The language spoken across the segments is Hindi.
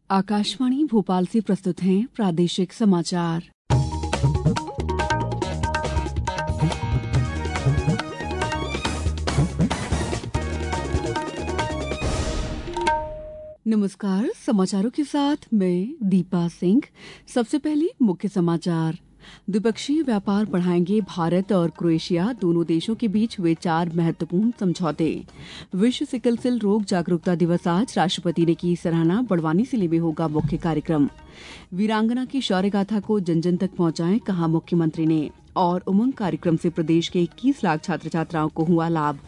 आकाशवाणी भोपाल से प्रस्तुत हैं प्रादेशिक समाचार। नमस्कार, समाचारों के साथ मैं दीपा सिंह। सबसे पहले मुख्य समाचार। द्विपक्षीय व्यापार बढ़ाएंगे भारत और क्रोएशिया, दोनों देशों के बीच हुए 4 महत्वपूर्ण समझौते। विश्व सिकल सेल रोग जागरूकता दिवस आज, राष्ट्रपति ने की सराहना, बड़वानी जिले में होगा मुख्य कार्यक्रम। वीरांगना की शौर्य गाथा को जन जन तक पहुंचाएं, कहा मुख्यमंत्री ने। और उमंग कार्यक्रम से प्रदेश के 21 लाख छात्र छात्राओं को हुआ लाभ।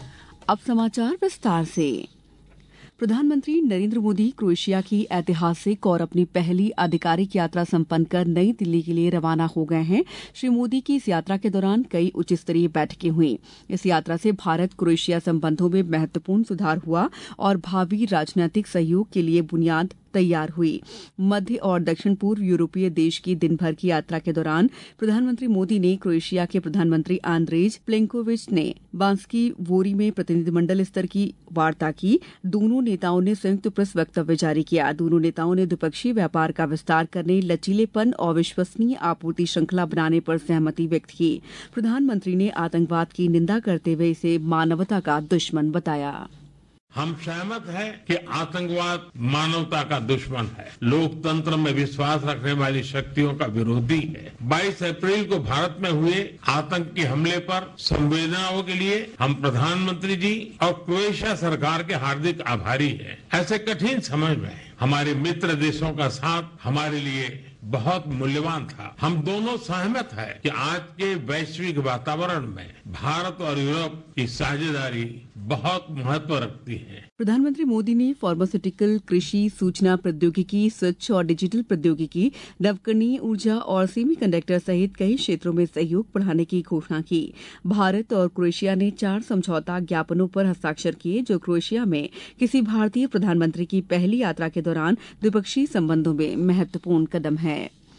अब समाचार विस्तार से। प्रधानमंत्री नरेंद्र मोदी क्रोएशिया की ऐतिहासिक और अपनी पहली आधिकारिक यात्रा संपन्न कर नई दिल्ली के लिए रवाना हो गए हैं। श्री मोदी की इस यात्रा के दौरान कई उच्च स्तरीय बैठकें हुई। इस यात्रा से भारत क्रोएशिया संबंधों में महत्वपूर्ण सुधार हुआ और भावी राजनीतिक सहयोग के लिए बुनियाद तैयार हुई। मध्य और दक्षिण पूर्व यूरोपीय देश की दिन भर की यात्रा के दौरान प्रधानमंत्री मोदी ने क्रोएशिया के प्रधानमंत्री आंद्रेज प्लेंकोविच ने बांस्की वोरी में प्रतिनिधिमंडल स्तर की वार्ता की। दोनों नेताओं ने संयुक्त प्रेस वक्तव्य जारी किया। दोनों नेताओं ने द्विपक्षीय व्यापार का विस्तार करने, लचीलेपन और विश्वसनीय आपूर्ति श्रृंखला बनाने पर सहमति व्यक्त की। प्रधानमंत्री ने आतंकवाद की निंदा करते हुए इसे मानवता का दुश्मन बताया। हम सहमत हैं कि आतंकवाद मानवता का दुश्मन है, लोकतंत्र में विश्वास रखने वाली शक्तियों का विरोधी है। 22 अप्रैल को भारत में हुए आतंकी हमले पर संवेदनाओं के लिए हम प्रधानमंत्री जी और क्रोएशिया सरकार के हार्दिक आभारी हैं। ऐसे कठिन समय में हमारे मित्र देशों का साथ हमारे लिए बहुत मूल्यवान था। हम दोनों सहमत हैं कि आज के वैश्विक वातावरण में भारत और यूरोप की साझेदारी बहुत महत्व रखती है। प्रधानमंत्री मोदी ने फार्मास्यूटिकल, कृषि, सूचना प्रौद्योगिकी, स्वच्छ और डिजिटल प्रौद्योगिकी, नवकरणीय ऊर्जा और सेमीकंडक्टर सहित कई क्षेत्रों में सहयोग बढ़ाने की घोषणा की। भारत और क्रोएशिया ने 4 समझौता ज्ञापनों पर हस्ताक्षर किए, जो क्रोएशिया में किसी भारतीय प्रधानमंत्री की पहली यात्रा के दौरान द्विपक्षीय संबंधों में महत्वपूर्ण कदम है।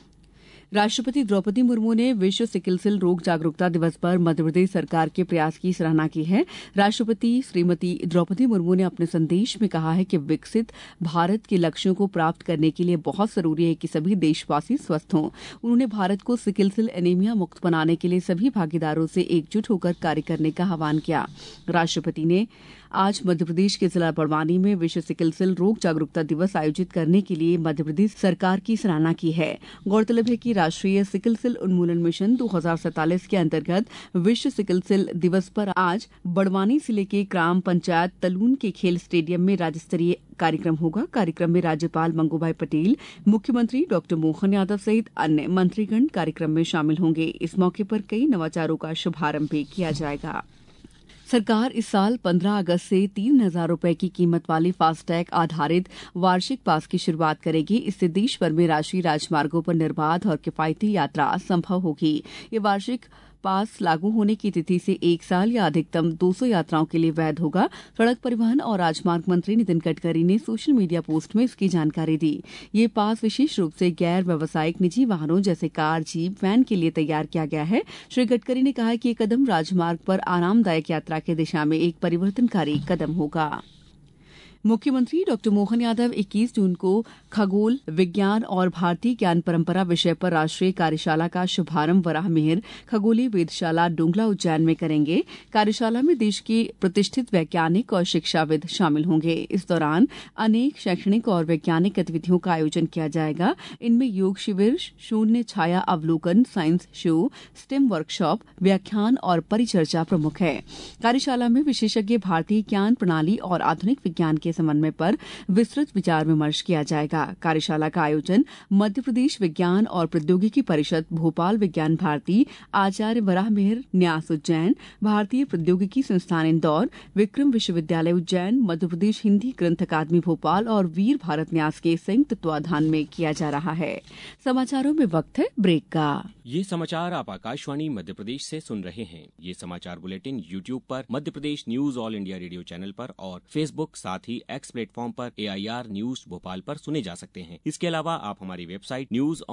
राष्ट्रपति द्रौपदी मुर्मू ने विश्व सिकल सेल रोग जागरूकता दिवस पर मध्यप्रदेश सरकार के प्रयास की सराहना की है। राष्ट्रपति श्रीमती द्रौपदी मुर्मू ने अपने संदेश में कहा है कि विकसित भारत के लक्ष्यों को प्राप्त करने के लिए बहुत जरूरी है कि सभी देशवासी स्वस्थ हों। उन्होंने भारत को सिकल सेल एनीमिया मुक्त बनाने के लिए सभी भागीदारों से एकजुट होकर कार्य करने का आह्वान किया। राष्ट्रपति ने आज मध्यप्रदेश के जिला बड़वानी में विश्व सिकल सेल रोग जागरूकता दिवस आयोजित करने के लिए मध्यप्रदेश सरकार की सराहना की है। गौरतलब है कि राष्ट्रीय सिकल सेल उन्मूलन मिशन 2047 के अंतर्गत विश्व सिकल सेल दिवस पर आज बड़वानी जिले के ग्राम पंचायत तलून के खेल स्टेडियम में राज्य स्तरीय कार्यक्रम होगा। कार्यक्रम में राज्यपाल मंगूभाई पटेल, मुख्यमंत्री डॉक्टर मोहन यादव सहित अन्य मंत्रीगण कार्यक्रम में शामिल होंगे। इस मौके पर कई नवाचारों का शुभारंभ भी किया जाएगा। सरकार इस साल 15 अगस्त से 3,000 रुपए की कीमत वाले फास्टैग आधारित वार्षिक पास की शुरुआत करेगी। इससे देश भर में राष्ट्रीय राजमार्गों पर निर्बाध और किफायती यात्रा संभव होगी। ये वार्षिक पास लागू होने की तिथि से 1 साल या अधिकतम 200 यात्राओं के लिए वैध होगा। सड़क परिवहन और राजमार्ग मंत्री नितिन गडकरी ने सोशल मीडिया पोस्ट में इसकी जानकारी दी। ये पास विशेष रूप से गैर व्यावसायिक निजी वाहनों जैसे कार, जीप, वैन के लिए तैयार किया गया है। श्री गडकरी ने कहा कि ये कदम राजमार्ग पर आरामदायक यात्रा की दिशा में एक परिवर्तनकारी कदम होगा। मुख्यमंत्री डॉक्टर मोहन यादव 21 जून को खगोल विज्ञान और भारतीय ज्ञान परंपरा विषय पर राष्ट्रीय कार्यशाला का शुभारंभ वराहमिहिर खगोलीय वेधशाला डोंगला उज्जैन में करेंगे। कार्यशाला में देश के प्रतिष्ठित वैज्ञानिक और शिक्षाविद शामिल होंगे। इस दौरान अनेक शैक्षणिक और वैज्ञानिक गतिविधियों का आयोजन किया जाएगा। इनमें योग शिविर, शून्य छाया अवलोकन, साइंस शो, स्टेम वर्कशॉप, व्याख्यान और परिचर्चा प्रमुख है। कार्यशाला में विशेषज्ञ भारतीय ज्ञान प्रणाली और आधुनिक विज्ञान के समन्वय पर विस्तृत विचार विमर्श किया जाएगा। कार्यशाला का आयोजन मध्य प्रदेश विज्ञान और प्रौद्योगिकी परिषद, भोपाल विज्ञान भारती, आचार्य वराहमिहिर न्यास उज्जैन, भारतीय प्रौद्योगिकी संस्थान इंदौर, विक्रम विश्वविद्यालय उज्जैन, मध्य प्रदेश हिंदी ग्रंथ अकादमी भोपाल और वीर भारत न्यास के संयुक्त तत्वाधान में किया जा रहा है। समाचारों में वक्त है ब्रेक का। ये समाचार आप आकाशवाणी मध्य प्रदेश से सुन रहे हैं। ये समाचार बुलेटिन यूट्यूब पर Madhya Pradesh news All India Radio channel पर और फेसबुक साथ ही एक्स प्लेटफॉर्म पर AIR न्यूज भोपाल पर सुने जा सकते हैं। इसके अलावा आप हमारी वेबसाइट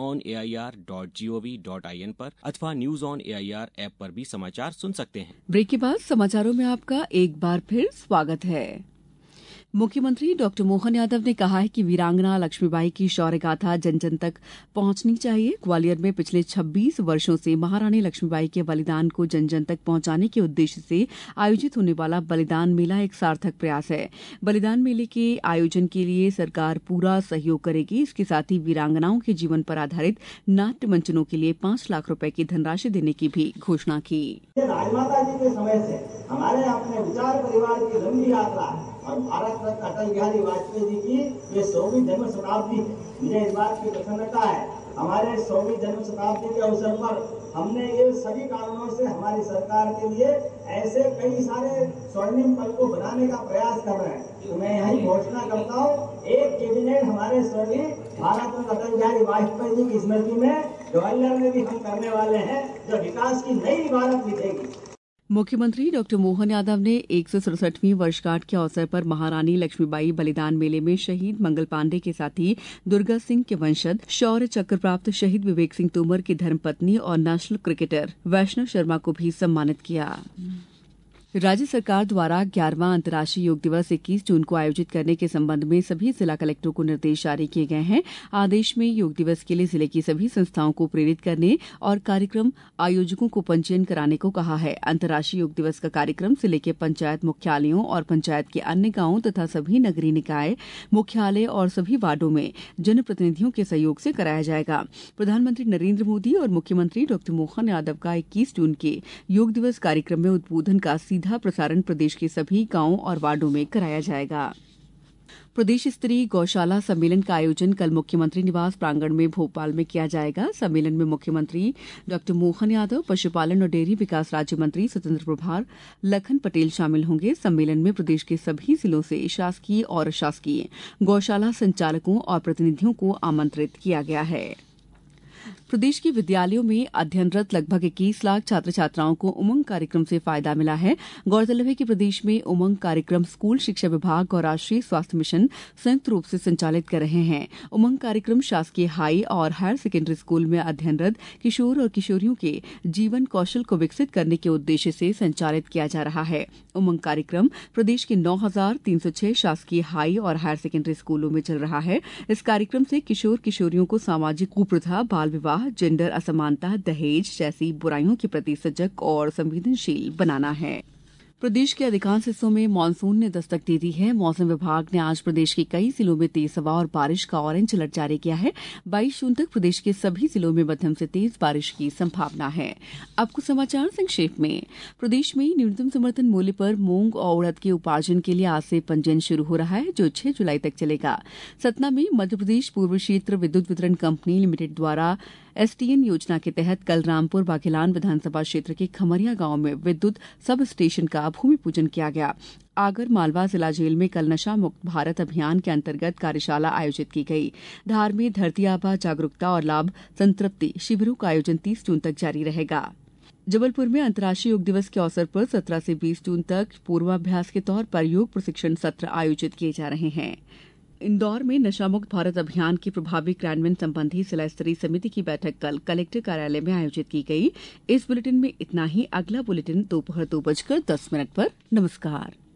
newsonair.gov.in पर अथवा न्यूज ऑन AIR ऐप पर भी समाचार सुन सकते हैं। ब्रेक के बाद समाचारों में आपका एक बार फिर स्वागत है। मुख्यमंत्री डॉक्टर मोहन यादव ने कहा है कि वीरांगना लक्ष्मीबाई की शौर्य गाथा जन जन तक पहुंचनी चाहिए। ग्वालियर में पिछले 26 वर्षों से महारानी लक्ष्मीबाई के बलिदान को जन जन तक पहुंचाने के उद्देश्य से आयोजित होने वाला बलिदान मेला एक सार्थक प्रयास है। बलिदान मेले के आयोजन के लिए सरकार पूरा सहयोग करेगी। इसके साथ ही वीरांगनाओं के जीवन पर आधारित नाट्य मंचनों के लिए 5 लाख रुपए की धनराशि देने की भी घोषणा की। राजमाता जी के समय से हमारे अपने विचार परिवार की लंबी यात्रा और भारत रत्न अटल बिहारी वाजपेयी जी की ये 100वीं जन्म शताब्दी, मुझे इस बात की प्रसन्नता है हमारे 100वीं जन्म शताब्दी के अवसर पर हमने ये सभी कारणों से हमारी सरकार के लिए ऐसे कई सारे स्वर्णिम पल को बनाने का प्रयास कर रहे हैं। तो मैं यही घोषणा करता हूँ, एक कैबिनेट हमारे स्वर्गीय भारत रत्न अटल बिहारी वाजपेयी जी की स्मृति में ग्वालियर में भी हम करने वाले हैं, जो विकास की नई इबारत लिखेगी। मुख्यमंत्री डॉक्टर मोहन यादव ने 167वीं वर्षगांठ के अवसर पर महारानी लक्ष्मीबाई बलिदान मेले में शहीद मंगल पांडे के साथी दुर्गा सिंह के वंशज, शौर्य चक्र प्राप्त शहीद विवेक सिंह तोमर की धर्मपत्नी और नेशनल क्रिकेटर वैष्णव शर्मा को भी सम्मानित किया। राज्य सरकार द्वारा 11वां अंतर्राष्ट्रीय योग दिवस 21 जून को आयोजित करने के संबंध में सभी जिला कलेक्टरों को निर्देश जारी किए गए हैं। आदेश में योग दिवस के लिए जिले की सभी संस्थाओं को प्रेरित करने और कार्यक्रम आयोजकों को पंजीयन कराने को कहा है। अंतर्राष्ट्रीय योग दिवस का कार्यक्रम जिले के पंचायत मुख्यालयों और पंचायत के अन्य गांवों तथा सभी नगरीय निकाय मुख्यालय और सभी वार्डों में जनप्रतिनिधियों के सहयोग से कराया जाएगा। प्रधानमंत्री नरेंद्र मोदी और मुख्यमंत्री डॉक्टर मोहन यादव का 21 जून के योग दिवस कार्यक्रम में उद्बोधन का सीधा प्रसारण प्रदेश के सभी गांवों और वार्डों में कराया जाएगा। प्रदेश स्तरीय गौशाला सम्मेलन का आयोजन कल मुख्यमंत्री निवास प्रांगण में भोपाल में किया जाएगा। सम्मेलन में मुख्यमंत्री डॉक्टर मोहन यादव, पशुपालन और डेयरी विकास राज्य मंत्री स्वतंत्र प्रभार लखन पटेल शामिल होंगे। सम्मेलन में प्रदेश के सभी जिलों से शासकीय और अशासकीय गौशाला संचालकों और प्रतिनिधियों को आमंत्रित किया गया है। प्रदेश के विद्यालयों में अध्ययनरत लगभग 21 लाख छात्र छात्राओं को उमंग कार्यक्रम से फायदा मिला है। गौरतलब है कि प्रदेश में उमंग कार्यक्रम स्कूल शिक्षा विभाग और राष्ट्रीय स्वास्थ्य मिशन संयुक्त रूप से संचालित कर रहे हैं। उमंग कार्यक्रम शासकीय हाई और हायर सेकेंडरी स्कूल में अध्ययनरत किशोर और किशोरियों के जीवन कौशल को विकसित करने के उद्देश्य से संचालित किया जा रहा है। उमंग कार्यक्रम प्रदेश के 9,306 शासकीय हाई और हायर सेकेंडरी स्कूलों में चल रहा है। इस कार्यक्रम से किशोर किशोरियों को सामाजिक कुप्रथा, बाल विवाह, जेंडर असमानता, दहेज जैसी बुराइयों के प्रति सजग और संवेदनशील बनाना है। प्रदेश के अधिकांश हिस्सों में मानसून ने दस्तक दे दी है। मौसम विभाग ने आज प्रदेश के कई जिलों में तेज हवा और बारिश का ऑरेंज अलर्ट जारी किया है। 22 जून तक प्रदेश के सभी जिलों में मध्यम से तेज बारिश की संभावना है। अब कुछ समाचार संक्षेप में। प्रदेश में न्यूनतम समर्थन मूल्य पर मूंग और उड़द के उपार्जन के लिए आज से पंजीयन शुरू हो रहा है, जो 6 जुलाई तक चलेगा। सतना में मध्यप्रदेश पूर्व क्षेत्र विद्युत वितरण कंपनी लिमिटेड द्वारा एसटीएन योजना के तहत कल रामपुर बाघेलान विधानसभा क्षेत्र के खमरिया गांव में विद्युत सब स्टेशन का भूमि पूजन किया गया। आगर मालवा जिला जेल में कल नशा मुक्त भारत अभियान के अंतर्गत कार्यशाला आयोजित की गई। धार में धरती आबा जागरूकता और लाभ संतृप्ति शिविरों का आयोजन 30 जून तक जारी रहेगा। जबलपुर में अंतर्राष्ट्रीय योग दिवस के अवसर पर 17 से 20 जून तक पूर्वाभ्यास के तौर पर योग प्रशिक्षण सत्र आयोजित किए जा रहे हैं। इंदौर में नशामुक्त भारत अभियान के प्रभावी क्रियान्वयन संबंधी जिला स्तरीय समिति की बैठक कल कलेक्टर कार्यालय में आयोजित की गई। इस बुलेटिन में इतना ही। अगला बुलेटिन दोपहर 2:10 पर। नमस्कार।